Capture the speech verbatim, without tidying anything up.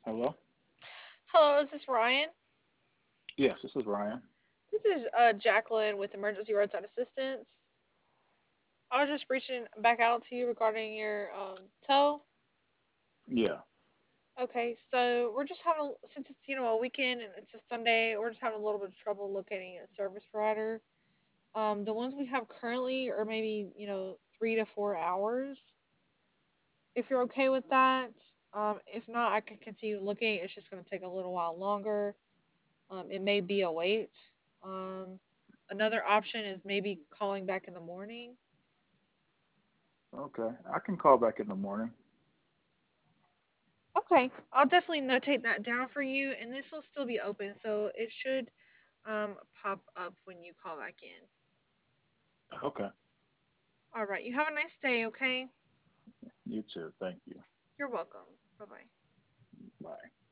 Hello? Hello, is this Ryan? Yes, this is Ryan. This is uh, Jacqueline with Emergency Roadside Assistance. I was just reaching back out to you regarding your um, tow. Yeah. Okay, so we're just having, since it's, you know, a weekend and it's a Sunday, we're just having a little bit of trouble locating a service provider. Um, the ones we have currently are maybe, you know, three to four hours. If you're okay with that, um, if not, I can continue looking. It's just going to take a little while longer. Um, it may be a wait. Um, Another option is maybe calling back in the morning. Okay. I can call back in the morning. Okay, I'll definitely notate that down for you, and this will still be open, so it should um, pop up when you call back in. Okay. All right, you have a nice day, okay? You too. Thank you. You're welcome. Bye bye. Bye.